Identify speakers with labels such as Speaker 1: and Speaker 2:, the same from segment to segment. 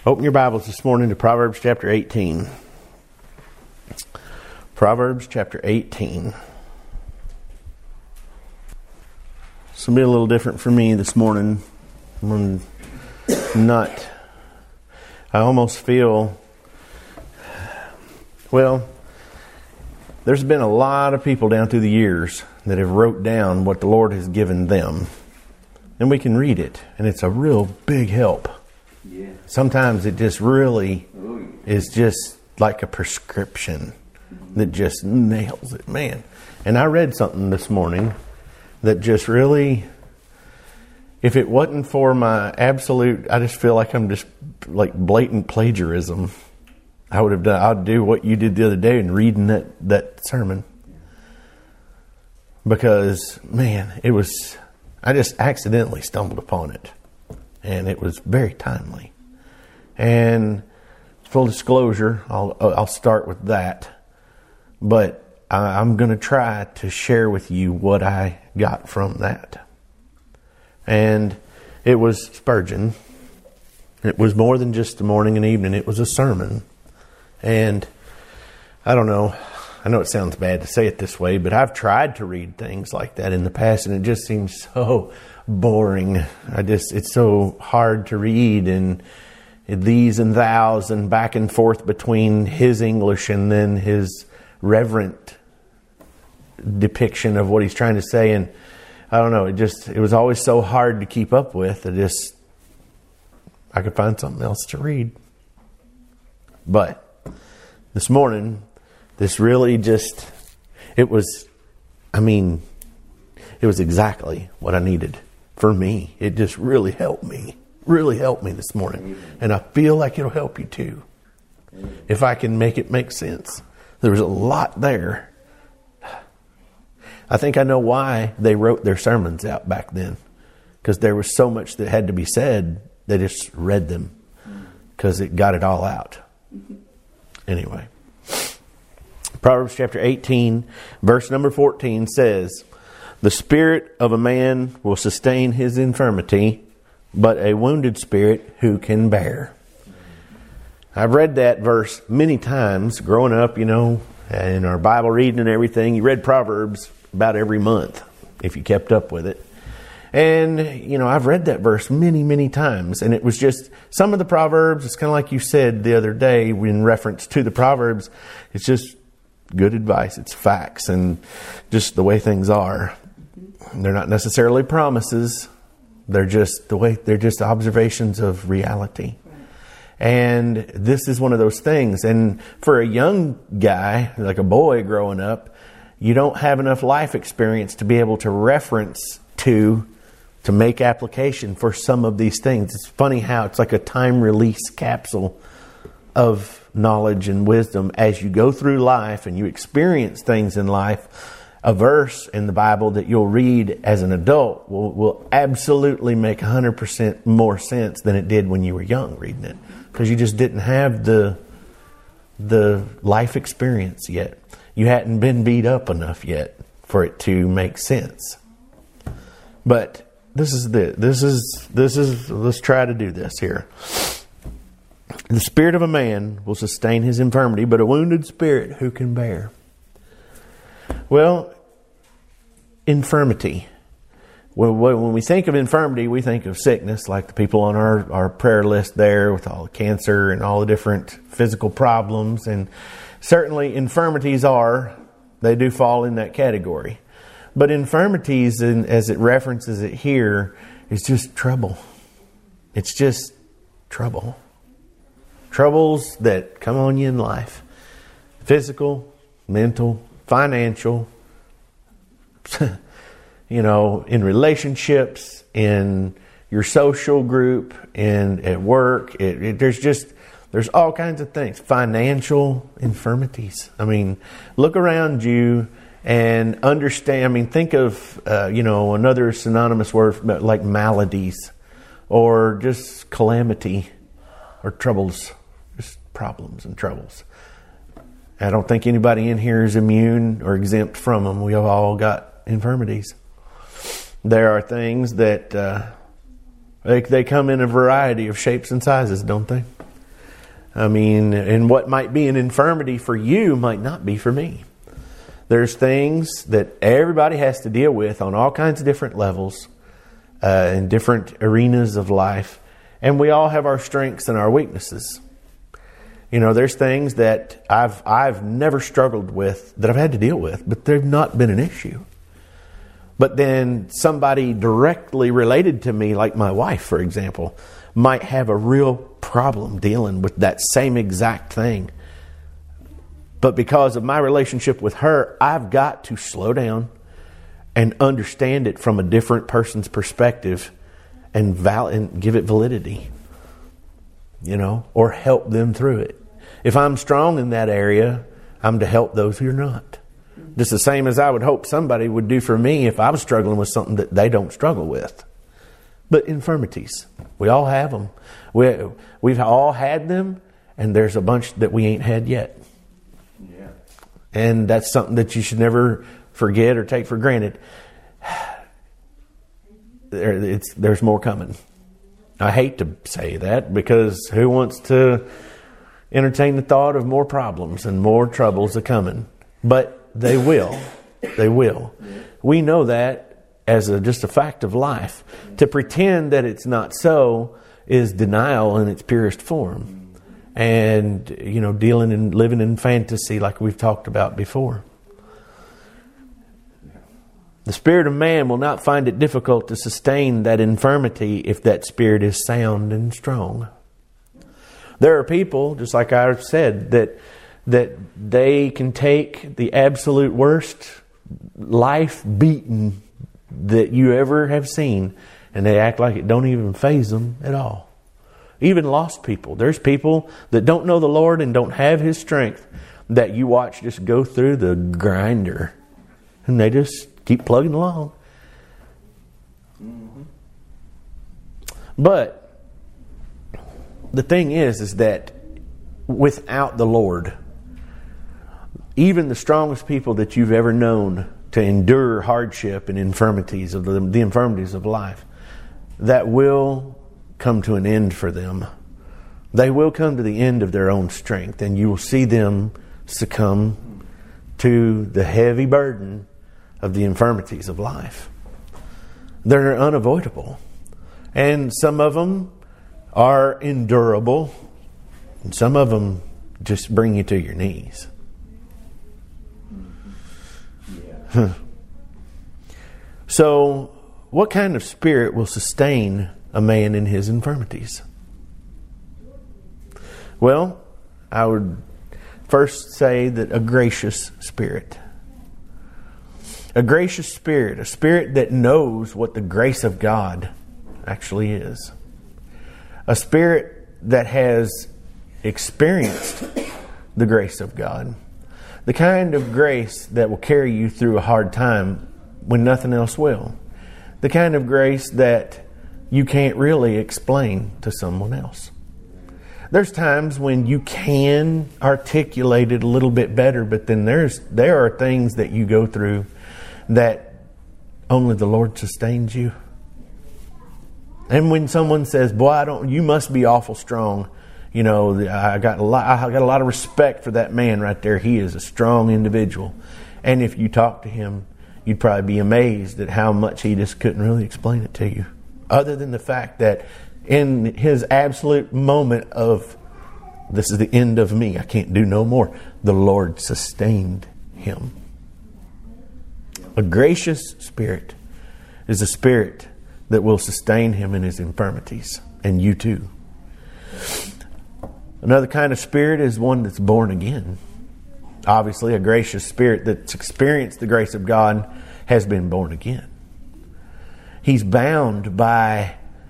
Speaker 1: Open your Bibles this morning to Proverbs chapter 18. Proverbs chapter 18. This will be a little different for me this morning. I almost feel, there's been a lot of people down through the years that have wrote down what the Lord has given them. And we can read it, and it's a real big help. Yeah. Sometimes it just really is just like a prescription that just nails it, man. And I read something this morning that just really, if it wasn't for my absolute, I just feel like I'm just like blatant plagiarism. I'd do what you did the other day in reading that sermon. Because, man, I just accidentally stumbled upon it. And it was very timely. And full disclosure, I'll start with that. But I'm going to try to share with you what I got from that. And it was Spurgeon. It was more than just the morning and evening. It was a sermon. And I don't know. I know it sounds bad to say it this way, but I've tried to read things like that in the past, and it just seems so boring. It's so hard to read, and these and thous and back and forth between his English and then his reverent depiction of what he's trying to say. And I don't know, it was always so hard to keep up with. I could find something else to read. But this morning, this really it was exactly what I needed for me. It just really helped me this morning. And I feel like it'll help you too. If I can make it make sense. There was a lot there. I think I know why they wrote their sermons out back then. Because there was so much that had to be said, they just read them. Because it got it all out. Anyway. Proverbs chapter 18, verse number 14 says, "The spirit of a man will sustain his infirmity, but a wounded spirit who can bear?" I've read that verse many times growing up, in our Bible reading and everything. You read Proverbs about every month if you kept up with it. And, I've read that verse many, many times. And it was just some of the Proverbs, it's kind of like you said the other day in reference to the Proverbs, it's just good advice. It's facts and just the way things are. They're not necessarily promises. They're just observations of reality. And this is one of those things. And for a young guy, like a boy growing up, you don't have enough life experience to be able to reference to make application for some of these things. It's funny how it's like a time release capsule of knowledge and wisdom as you go through life and you experience things in life. A verse in the Bible that you'll read as an adult will absolutely make 100% more sense than it did when you were young reading it, because you just didn't have the life experience yet. You hadn't been beat up enough yet for it to make sense. But let's try to do this here. "The spirit of a man will sustain his infirmity, but a wounded spirit who can bear?" Well, infirmity. When we think of infirmity, we think of sickness, like the people on our prayer list there with all the cancer and all the different physical problems. And certainly infirmities they do fall in that category. But infirmities, as it references it here, is just trouble. It's just trouble. Troubles that come on you in life. Physical, mental, financial, in relationships, in your social group, and at work. There's all kinds of things. Financial infirmities. Look around you and understand. Think of, another synonymous word like maladies or just calamity or troubles. Just problems and troubles. I don't think anybody in here is immune or exempt from them. We have all got infirmities. There are things that they come in a variety of shapes and sizes, don't they? I mean, and what might be an infirmity for you might not be for me. There's things that everybody has to deal with on all kinds of different levels, in different arenas of life. And we all have our strengths and our weaknesses. You know, there's things that I've never struggled with that I've had to deal with, but they've not been an issue. But then somebody directly related to me, like my wife, for example, might have a real problem dealing with that same exact thing. But because of my relationship with her, I've got to slow down and understand it from a different person's perspective and give it validity, you know, or help them through it. If I'm strong in that area, I'm to help those who are not. Just the same as I would hope somebody would do for me if I was struggling with something that they don't struggle with. But infirmities, we all have them. We've all had them, and there's a bunch that we ain't had yet. Yeah. And that's something that you should never forget or take for granted. There's more coming. I hate to say that, because who wants to entertain the thought of more problems and more troubles a-coming? But they will. They will. We know that as just a fact of life. To pretend that it's not so is denial in its purest form. And, you know, dealing and living in fantasy like we've talked about before. The spirit of man will not find it difficult to sustain that infirmity if that spirit is sound and strong. There are people, just like I said, that they can take the absolute worst life beating that you ever have seen, and they act like it don't even faze them at all. Even lost people. There's people that don't know the Lord and don't have His strength that you watch just go through the grinder, and they just keep plugging along. Mm-hmm. But the thing is that without the Lord, even the strongest people that you've ever known to endure hardship and infirmities of the infirmities of life, that will come to an end for them. They will come to the end of their own strength, and you will see them succumb to the heavy burden of the infirmities of life. They're unavoidable. And some of them are endurable, and some of them just bring you to your knees. Yeah. So, what kind of spirit will sustain a man in his infirmities? Well, I would first say that a gracious spirit. A gracious spirit, a spirit that knows what the grace of God actually is. A spirit that has experienced the grace of God. The kind of grace that will carry you through a hard time when nothing else will. The kind of grace that you can't really explain to someone else. There's times when you can articulate it a little bit better, but then there are things that you go through that only the Lord sustains you. And when someone says, "Boy, you must be awful strong," you know, I got a lot of respect for that man right there. He is a strong individual. And if you talk to him, you'd probably be amazed at how much he just couldn't really explain it to you. Other than the fact that in his absolute moment of, this is the end of me, I can't do no more, the Lord sustained him. A gracious spirit is a spirit that will sustain him in his infirmities, and you too. Another kind of spirit is one that's born again. Obviously, a gracious spirit that's experienced the grace of God has been born again. He's bound by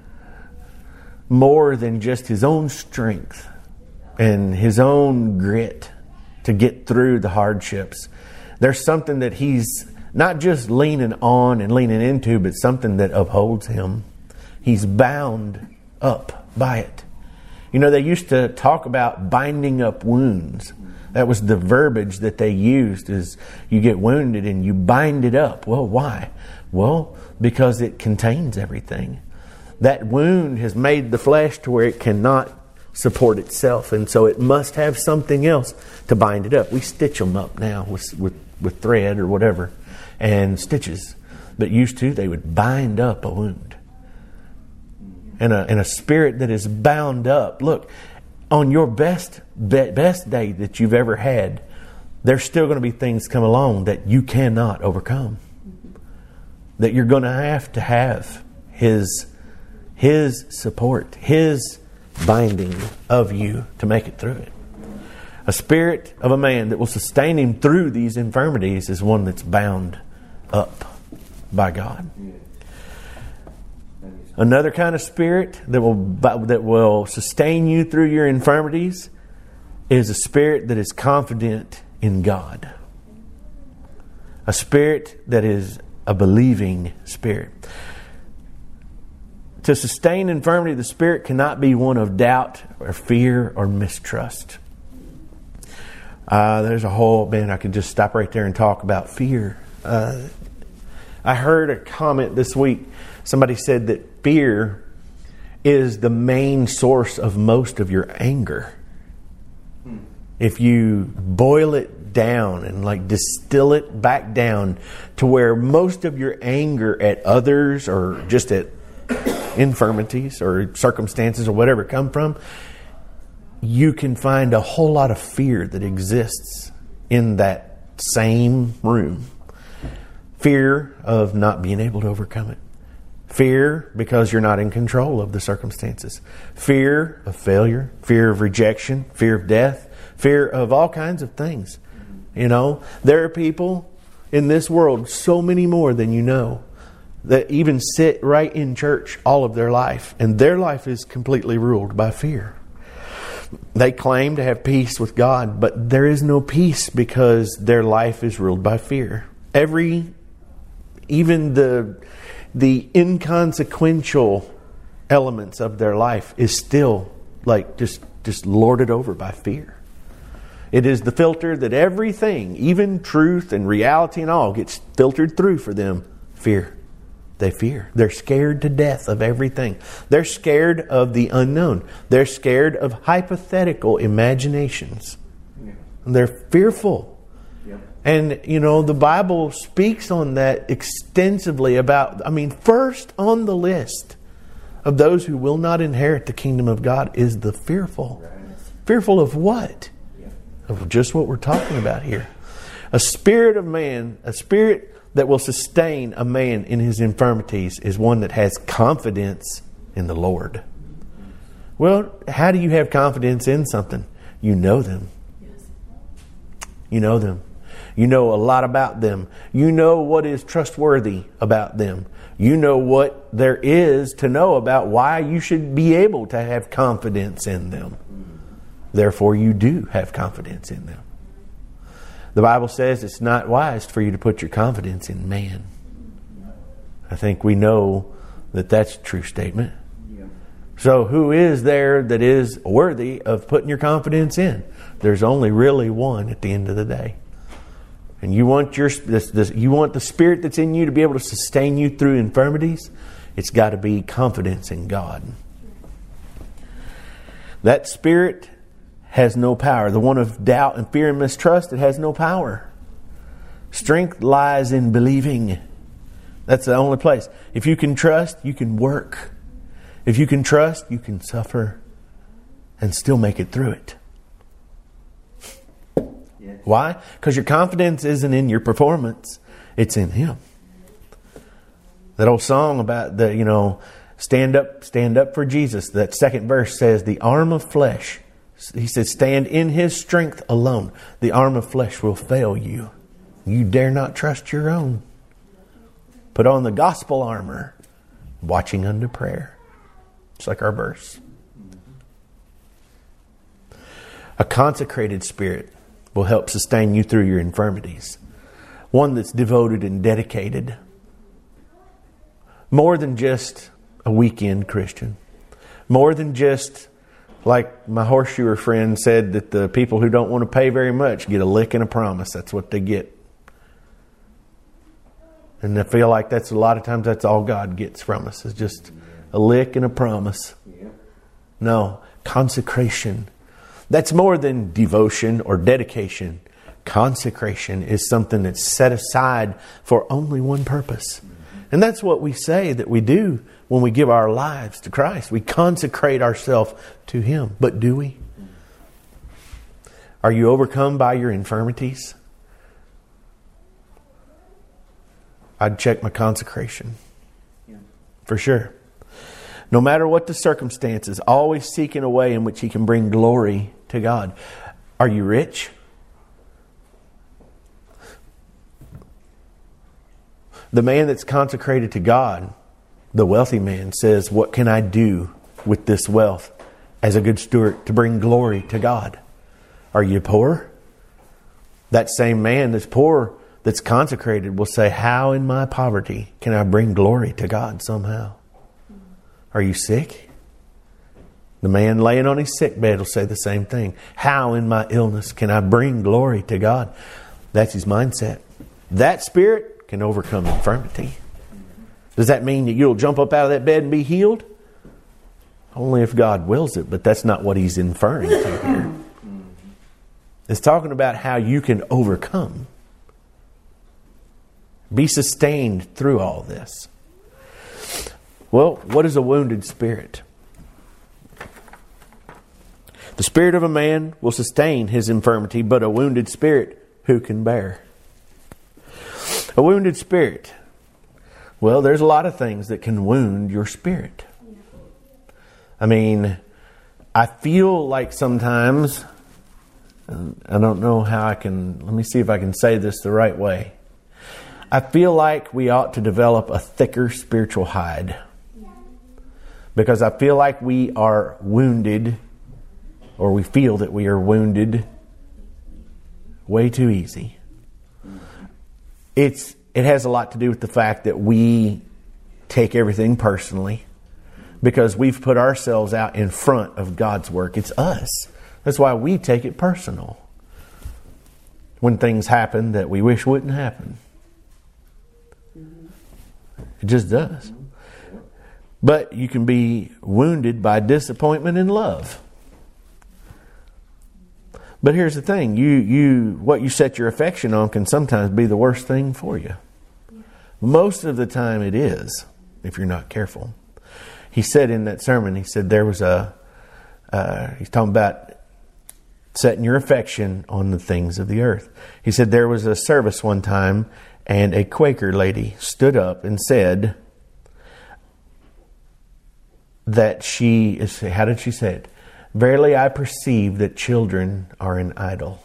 Speaker 1: more than just his own strength and his own grit to get through the hardships. There's something that he's not just leaning on and leaning into, but something that upholds him. He's bound up by it. You know, they used to talk about binding up wounds. That was the verbiage that they used, is you get wounded and you bind it up. Well, why? Well, because it contains everything. That wound has made the flesh to where it cannot support itself, and so it must have something else to bind it up. We stitch them up now with thread or whatever and stitches, but used to they would bind up a wound. And a spirit that is bound up. Look, on your best day that you've ever had, there's still going to be things come along that you cannot overcome. That you're going to have His support, His binding of you to make it through it. A spirit of a man that will sustain him through these infirmities is one that's bound up by God. Another kind of spirit that will sustain you through your infirmities is a spirit that is confident in God. A spirit that is a believing spirit. To sustain infirmity, the spirit cannot be one of doubt or fear or mistrust. There's a whole, I could just stop right there and talk about fear. I heard a comment this week. Somebody said that fear is the main source of most of your anger. If you boil it down and distill it back down to where most of your anger at others or just at infirmities or circumstances or whatever come from, you can find a whole lot of fear that exists in that same room. Fear of not being able to overcome it. Fear because you're not in control of the circumstances. Fear of failure. Fear of rejection. Fear of death. Fear of all kinds of things. You know, there are people in this world, so many more than you know, that even sit right in church all of their life. And their life is completely ruled by fear. They claim to have peace with God, but there is no peace because their life is ruled by fear. Even the inconsequential elements of their life is still just lorded over by fear. It is the filter that everything, even truth and reality and all, gets filtered through for them. Fear. They fear. They're scared to death of everything. They're scared of the unknown. They're scared of hypothetical imaginations. Yeah. They're fearful. Yep. And, the Bible speaks on that extensively about, first on the list of those who will not inherit the kingdom of God is the fearful. Right. Fearful of what? Yeah. Of just what we're talking about here. A spirit of man, a spirit that will sustain a man in his infirmities is one that has confidence in the Lord. Well, how do you have confidence in something? You know them. Yes. You know them. You know a lot about them. You know what is trustworthy about them. You know what there is to know about why you should be able to have confidence in them. Therefore, you do have confidence in them. The Bible says it's not wise for you to put your confidence in man. I think we know that that's a true statement. Yeah. So who is there that is worthy of putting your confidence in? There's only really one at the end of the day. And you want you want the spirit that's in you to be able to sustain you through infirmities. It's got to be confidence in God. That spirit has no power. The one of doubt and fear and mistrust, it has no power. Strength lies in believing. That's the only place. If you can trust, you can work. If you can trust, you can suffer and still make it through it. Yes. Why? Because your confidence isn't in your performance. It's in Him. That old song about stand up for Jesus. That second verse says, the arm of flesh. He says, stand in His strength alone. The arm of flesh will fail you. You dare not trust your own. Put on the gospel armor, watching unto prayer. It's like our verse. A consecrated spirit will help sustain you through your infirmities. One that's devoted and dedicated. More than just a weekend Christian. More than just, like my horseshoer friend said, that the people who don't want to pay very much get a lick and a promise. That's what they get. And I feel like that's a lot of times that's all God gets from us, is just a lick and a promise. No, Consecration. That's more than devotion or dedication. Consecration is something that's set aside for only one purpose. And that's what we say that we do when we give our lives to Christ. We consecrate ourselves to Him. But do we? Are you overcome by your infirmities? I'd check my consecration. For sure. No matter what the circumstances, always seeking a way in which He can bring glory to God. Are you rich? The man that's consecrated to God, the wealthy man, says, what can I do with this wealth as a good steward to bring glory to God? Are you poor? That same man that's poor, that's consecrated, will say, how in my poverty can I bring glory to God somehow? Are you sick? The man laying on his sick bed will say the same thing. How in my illness can I bring glory to God? That's his mindset. That spirit can overcome infirmity. Does that mean that you'll jump up out of that bed and be healed? Only if God wills it, but that's not what he's inferring to here. It's talking about how you can overcome. Be sustained through all this. Well, what is a wounded spirit? The spirit of a man will sustain his infirmity, but a wounded spirit, who can bear? A wounded spirit. Well, there's a lot of things that can wound your spirit. I mean, I feel like sometimes, I don't know how let me see if I can say this the right way. I feel like we ought to develop a thicker spiritual hide. Because I feel like we are wounded, or we feel that we are wounded way too easy. It has a lot to do with the fact that we take everything personally because we've put ourselves out in front of God's work. It's us. That's why we take it personal when things happen that we wish wouldn't happen. It just does. But you can be wounded by disappointment in love. But here's the thing, what you set your affection on can sometimes be the worst thing for you. Most of the time it is, if you're not careful. He said in that sermon, he said there was he's talking about setting your affection on the things of the earth. He said there was a service one time and a Quaker lady stood up and said that how did she say it? Verily I perceive that children are an idol.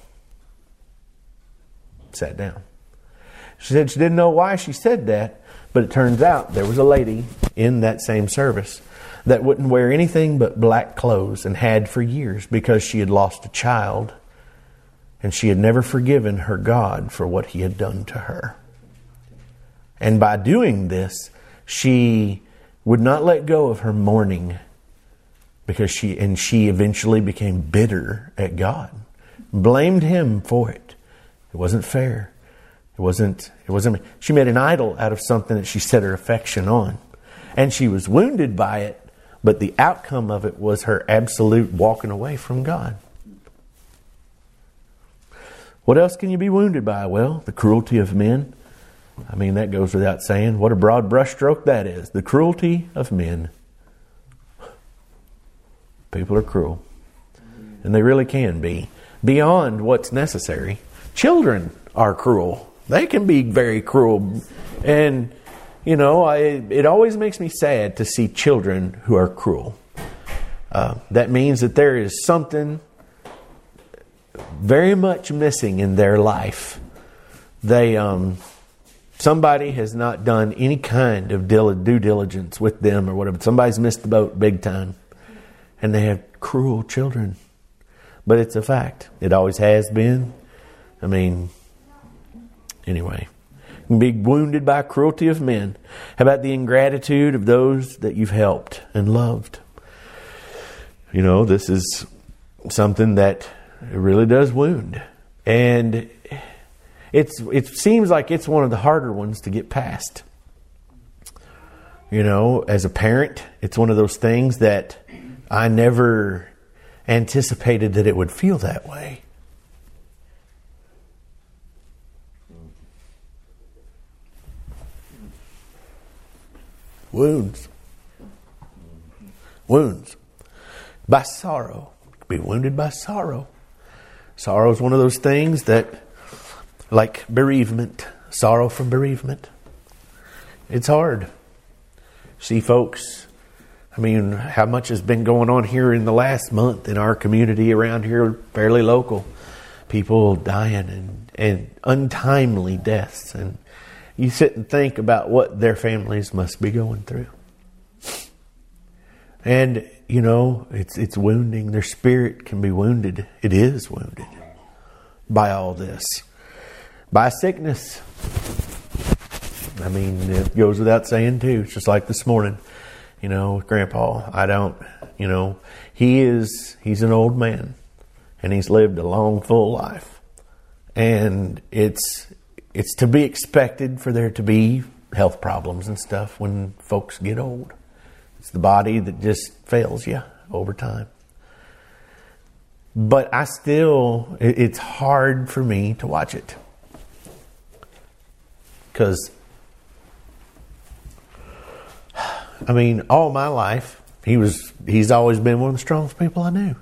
Speaker 1: Sat down. She said she didn't know why she said that, but it turns out there was a lady in that same service that wouldn't wear anything but black clothes and had for years because she had lost a child and she had never forgiven her God for what he had done to her. And by doing this, she would not let go of her mourning because she eventually became bitter at God. Blamed him for it. It wasn't fair. It wasn't. She made an idol out of something that she set her affection on. And she was wounded by it, but the outcome of it was her absolute walking away from God. What else can you be wounded by? Well, the cruelty of men. I mean, that goes without saying. What a broad brushstroke that is. The cruelty of men. People are cruel. And they really can be. Beyond what's necessary. Children are cruel. They can be very cruel. And, it always makes me sad to see children who are cruel. That means that there is something very much missing in their life. Somebody has not done any kind of due diligence with them or whatever. Somebody's missed the boat big time. And they have cruel children. But it's a fact. It always has been. I mean, anyway. You can be wounded by cruelty of men. How about the ingratitude of those that you've helped and loved? This is something that really does wound. And it seems like it's one of the harder ones to get past. As a parent, it's one of those things that I never anticipated that it would feel that way. Wounds. Wounds. By sorrow. Be wounded by sorrow. Sorrow is one of those things that, like bereavement, sorrow from bereavement. It's hard. See, folks, I mean, how much has been going on here in the last month in our community around here, fairly local. People dying and untimely deaths. And you sit and think about what their families must be going through. And, you know, it's wounding. Their spirit can be wounded. It is wounded by all this. By sickness. I mean, it goes without saying too. It's just like this morning, you know, with Grandpa. He's an old man. And he's lived a long, full life. And it's to be expected for there to be health problems and stuff when folks get old. It's the body that just fails you over time. But it's hard for me to watch it. Because, I mean, all my life, he's always been one of the strongest people I knew.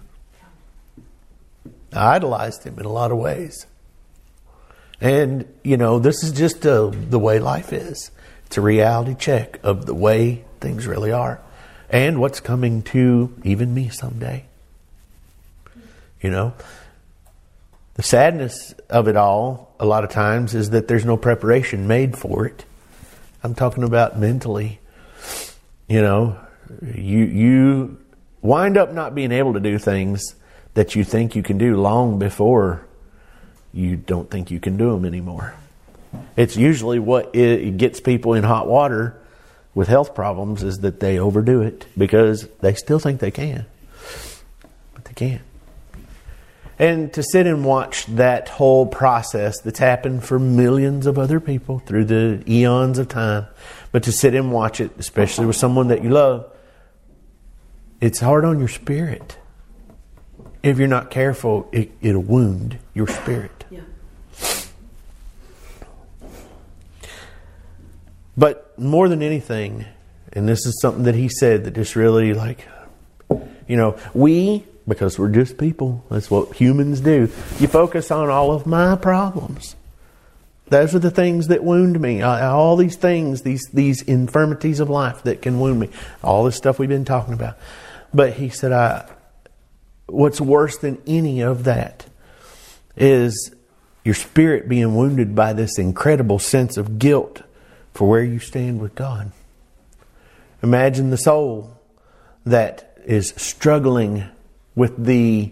Speaker 1: I idolized him in a lot of ways. And, you know, this is just the way life is. It's a reality check of the way things really are. And what's coming to even me someday. You know, the sadness of it all, a lot of times, is that there's no preparation made for it. I'm talking about mentally. You know, you wind up not being able to do things that you think you can do long before you don't think you can do them anymore. It's usually what it gets people in hot water with health problems, is that they overdo it because they still think they can. But they can't. And to sit and watch that whole process that's happened for millions of other people through the eons of time, but to sit and watch it, especially with someone that you love, it's hard on your spirit. If you're not careful, it'll wound your spirit.
Speaker 2: Yeah.
Speaker 1: But more than anything, and this is something that he said that just really because we're just people, that's what humans do. You focus on all of my problems. Those are the things that wound me. All these things, these infirmities of life that can wound me. All this stuff we've been talking about. But he said, what's worse than any of that is your spirit being wounded by this incredible sense of guilt for where you stand with God. Imagine the soul that is struggling with the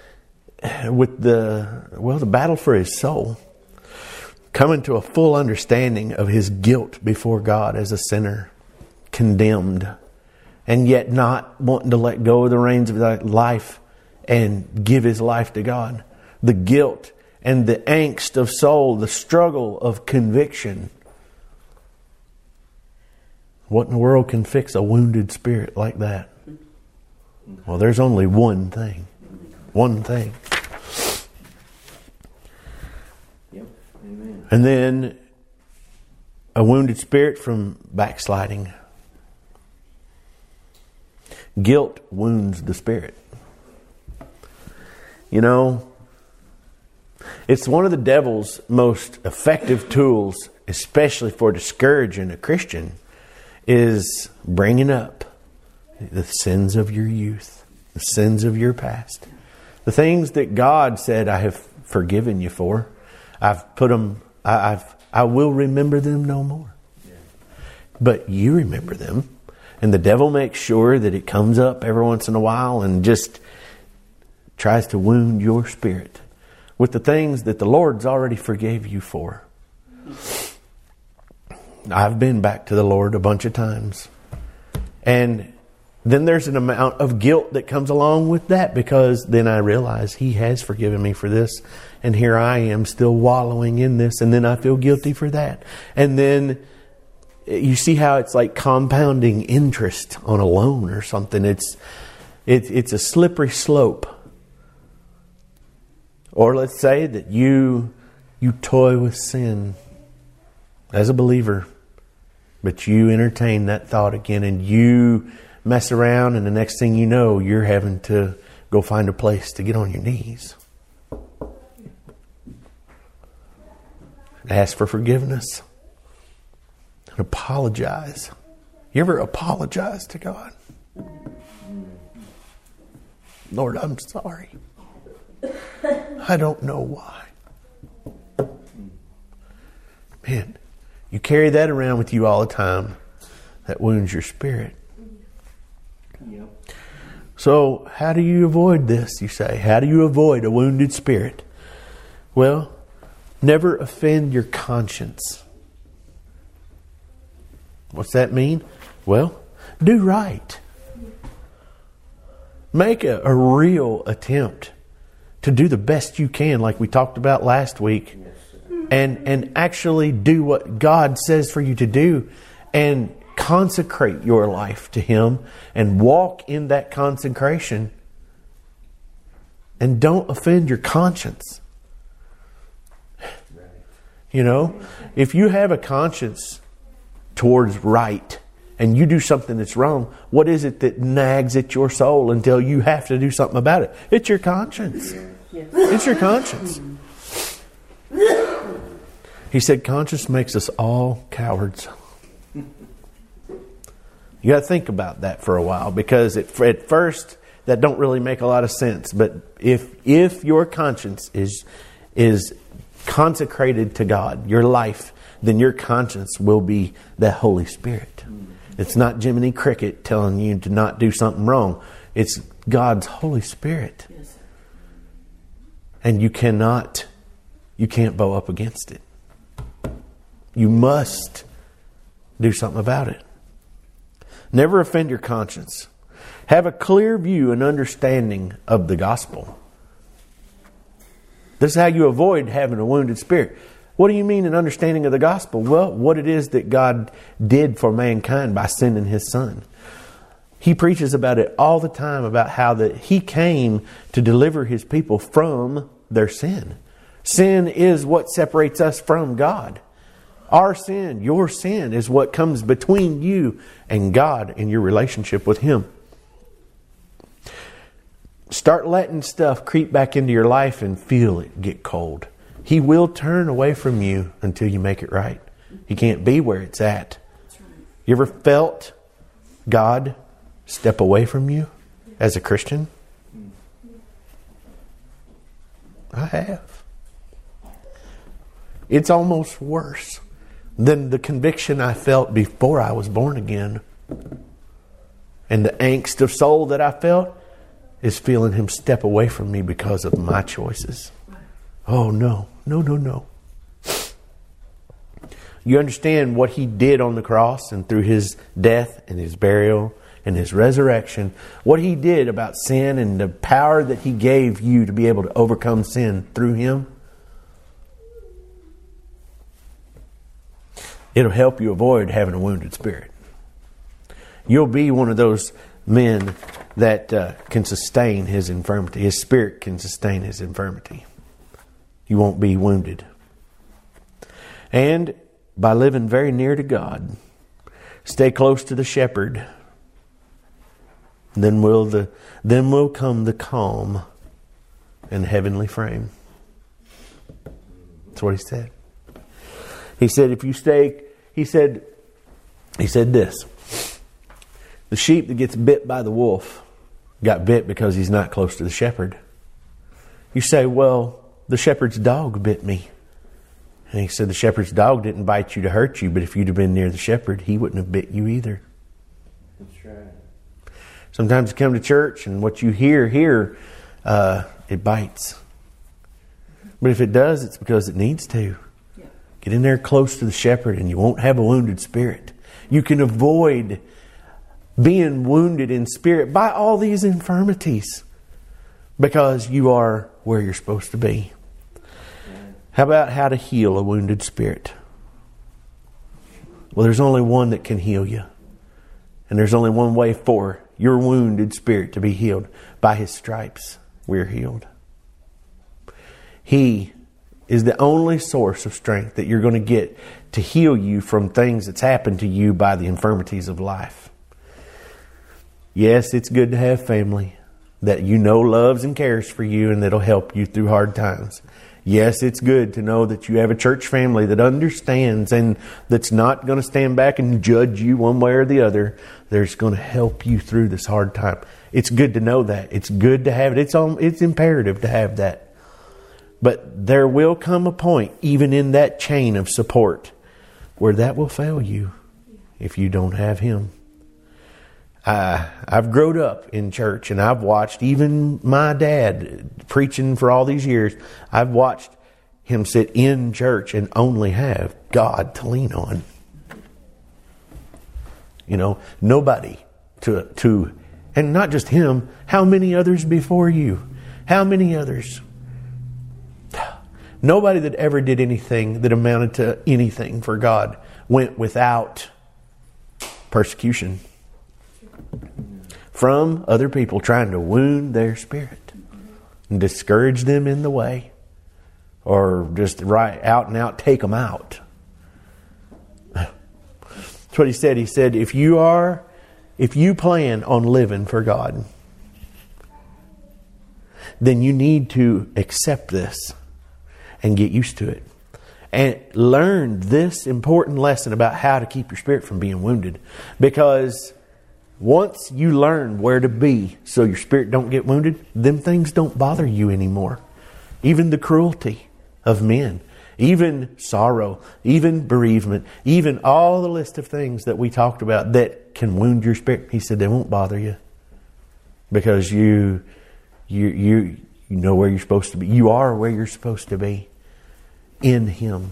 Speaker 1: battle for his soul, coming to a full understanding of his guilt before God as a sinner, condemned, and yet not wanting to let go of the reins of that life and give his life to God. The guilt and the angst of soul, the struggle of conviction. What in the world can fix a wounded spirit like that? Well, there's only one thing. One thing.
Speaker 2: Yep. Amen.
Speaker 1: And then a wounded spirit from backsliding. Guilt wounds the spirit. You know, it's one of the devil's most effective tools, especially for discouraging a Christian, is bringing up the sins of your youth, the sins of your past, the things that God said, I have forgiven you for. I've put them, I will remember them no more. But you remember them. And the devil makes sure that it comes up every once in a while and just tries to wound your spirit with the things that the Lord's already forgave you for. I've been back to the Lord a bunch of times. And then there's an amount of guilt that comes along with that, because then I realize He has forgiven me for this. And here I am still wallowing in this. And then I feel guilty for that. And then you see how it's like compounding interest on a loan or something. It's a slippery slope. Or let's say that you toy with sin as a believer, but you entertain that thought again and you mess around, and the next thing you know, you're having to go find a place to get on your knees. Ask for forgiveness. And apologize. You ever apologize to God? Lord, I'm sorry. I don't know why. Man, you carry that around with you all the time. That wounds your spirit.
Speaker 2: Yep.
Speaker 1: So, how do you avoid this, you say? How do you avoid a wounded spirit? Well, never offend your conscience. What's that mean? Well, do right. Make a real attempt to do the best you can, like we talked about last week, and actually do what God says for you to do, and consecrate your life to Him and walk in that consecration, and don't offend your conscience. You know, if you have a conscience towards right and you do something that's wrong, what is it that nags at your soul until you have to do something about it? It's your conscience. It's your conscience. He said conscience makes us all cowards. You got to think about that for a while, because at first that don't really make a lot of sense. But if your conscience is consecrated to God, your life, then your conscience will be the Holy Spirit. It's not Jiminy Cricket telling you to not do something wrong. It's God's Holy Spirit.
Speaker 3: Yes.
Speaker 1: And you can't bow up against it. You must do something about it. Never offend your conscience. Have a clear view and understanding of the gospel. This is how you avoid having a wounded spirit. What do you mean an understanding of the gospel? Well, what it is that God did for mankind by sending His Son. He preaches about it all the time, about how that He came to deliver His people from their sin. Sin is what separates us from God. Our sin, your sin, is what comes between you and God and your relationship with Him. Start letting stuff creep back into your life and feel it get cold. He will turn away from you until you make it right. He can't be where it's at. You ever felt God step away from you as a Christian? I have. It's almost worse than the conviction I felt before I was born again. And the angst of soul that I felt is feeling Him step away from me because of my choices. Oh, no. No. You understand what He did on the cross, and through His death and His burial and His resurrection, what He did about sin and the power that He gave you to be able to overcome sin through Him. It'll help you avoid having a wounded spirit. You'll be one of those men that can sustain his infirmity. His spirit can sustain his infirmity. You won't be wounded. And by living very near to God, stay close to the shepherd, then will come the calm and heavenly frame. That's what He said. He said, if you stay, he said this: the sheep that gets bit by the wolf got bit because he's not close to the shepherd. You say, well, the shepherd's dog bit me. And He said, the shepherd's dog didn't bite you to hurt you, but if you'd have been near the shepherd, he wouldn't have bit you either.
Speaker 2: That's right.
Speaker 1: Sometimes you come to church and what you hear here, it bites. But if it does, it's because it needs to.
Speaker 3: Yeah.
Speaker 1: Get in there close to the shepherd and you won't have a wounded spirit. You can avoid being wounded in spirit by all these infirmities because you are where you're supposed to be. How about how to heal a wounded spirit? Well, there's only one that can heal you. And there's only one way for your wounded spirit to be healed. By His stripes, we're healed. He is the only source of strength that you're going to get to heal you from things that's happened to you by the infirmities of life. Yes, it's good to have family that you know loves and cares for you and that'll help you through hard times. Yes, it's good to know that you have a church family that understands and that's not going to stand back and judge you one way or the other. They're just going to help you through this hard time. It's good to know that. It's good to have it. It's imperative to have that. But there will come a point, even in that chain of support, where that will fail you if you don't have Him. I've grown up in church and I've watched even my dad preaching for all these years. I've watched him sit in church and only have God to lean on. You know, nobody to, and not just him, how many others before you? How many others? Nobody that ever did anything that amounted to anything for God went without persecution from other people trying to wound their spirit and discourage them in the way, or just right out and out take them out. That's what he said. He said, if you plan on living for God, then you need to accept this and get used to it. And learn this important lesson about how to keep your spirit from being wounded. Because once you learn where to be so your spirit don't get wounded, them things don't bother you anymore. Even the cruelty of men, even sorrow, even bereavement, even all the list of things that we talked about that can wound your spirit. He said they won't bother you because you know where you're supposed to be. You are where you're supposed to be in Him.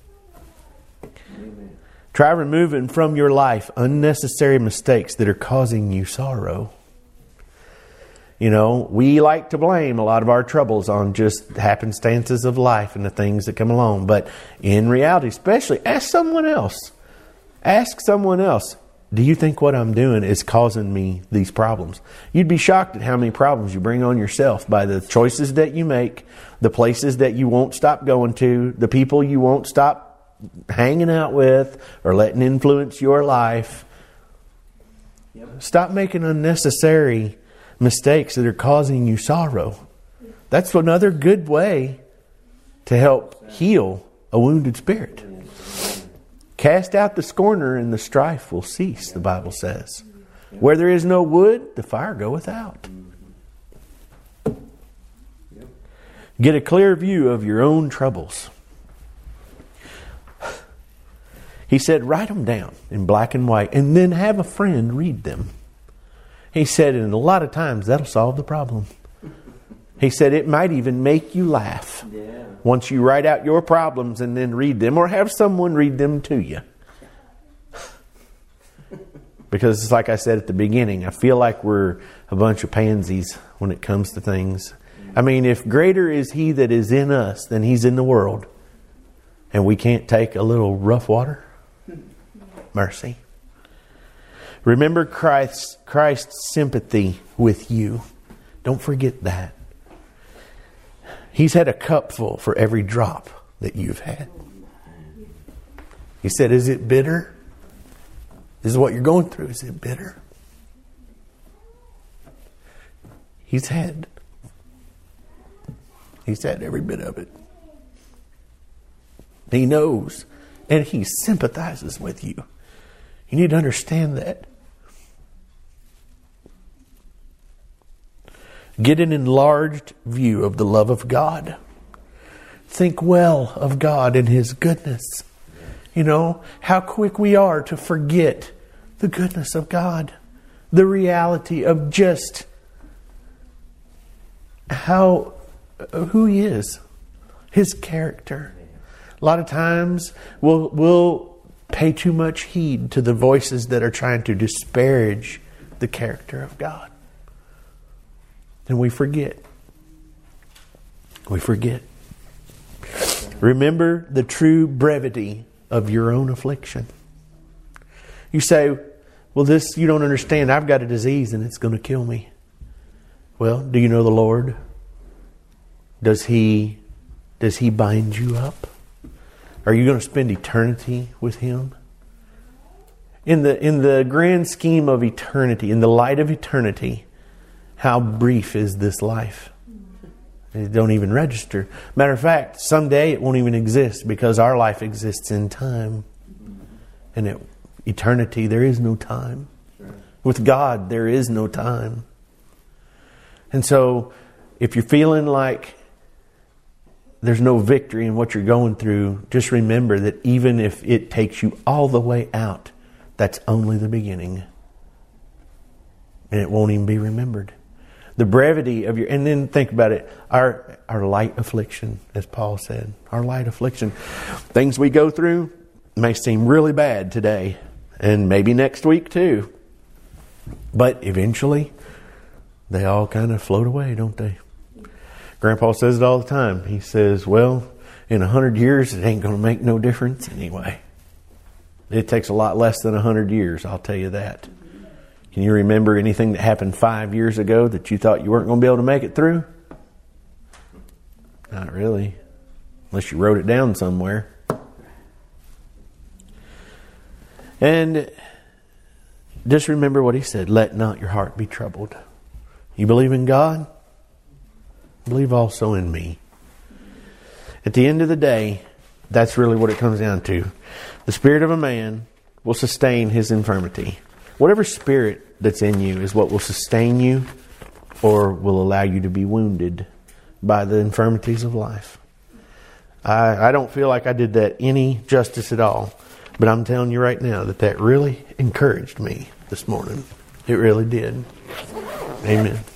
Speaker 1: Amen. Try removing from your life unnecessary mistakes that are causing you sorrow. You know, we like to blame a lot of our troubles on just happenstances of life and the things that come along. But in reality, especially, ask someone else. Ask someone else, do you think what I'm doing is causing me these problems? You'd be shocked at how many problems you bring on yourself by the choices that you make, the places that you won't stop going to, the people you won't stop hanging out with or letting influence your life. Yep. Stop making unnecessary mistakes that are causing you sorrow. That's another good way to help heal a wounded spirit. Cast out the scorner and the strife will cease, the Bible says. Where there is no wood, the fire goeth out. Get a clear view of your own troubles. He said, write them down in black and white and then have a friend read them. He said, and a lot of times that'll solve the problem. He said it might even make you laugh. Yeah. Once you write out your problems and then read them, or have someone read them to you. Because it's like I said at the beginning, I feel like we're a bunch of pansies when it comes to things. I mean, if greater is He that is in us than He's in the world, and we can't take a little rough water, mercy. Remember Christ's sympathy with you. Don't forget that. He's had a cup full for every drop that you've had. He said, is it bitter? This is what you're going through. Is it bitter? He's had every bit of it. He knows. And He sympathizes with you. You need to understand that. Get an enlarged view of the love of God. Think well of God and His goodness. You know, how quick we are to forget the goodness of God. The reality of just who He is. His character. A lot of times we'll pay too much heed to the voices that are trying to disparage the character of God. And we forget. We forget. Remember the true brevity of your own affliction. You say, well, this you don't understand. I've got a disease and it's going to kill me. Well, do you know the Lord? Does He Does He bind you up? Are you going to spend eternity with Him? In the grand scheme of eternity, in the light of eternity, how brief is this life? It don't even register. Matter of fact, someday it won't even exist because our life exists in time. And in eternity, there is no time. With God, there is no time. And so, if you're feeling like there's no victory in what you're going through, just remember that even if it takes you all the way out, that's only the beginning. And it won't even be remembered. The brevity of and then think about it, our light affliction, as Paul said, our light affliction. Things we go through may seem really bad today, and maybe next week too. But eventually, they all kind of float away, don't they? Grandpa says it all the time. He says, well, in 100 years, it ain't going to make no difference anyway. It takes a lot less than 100 years, I'll tell you that. Can you remember anything that happened 5 years ago that you thought you weren't going to be able to make it through? Not really. Unless you wrote it down somewhere. And just remember what He said. Let not your heart be troubled. You believe in God? Believe also in me. At the end of the day, that's really what it comes down to. The spirit of a man will sustain his infirmity. Whatever spirit that's in you is what will sustain you or will allow you to be wounded by the infirmities of life. I don't feel like I did that any justice at all. But I'm telling you right now that really encouraged me this morning. It really did. Amen.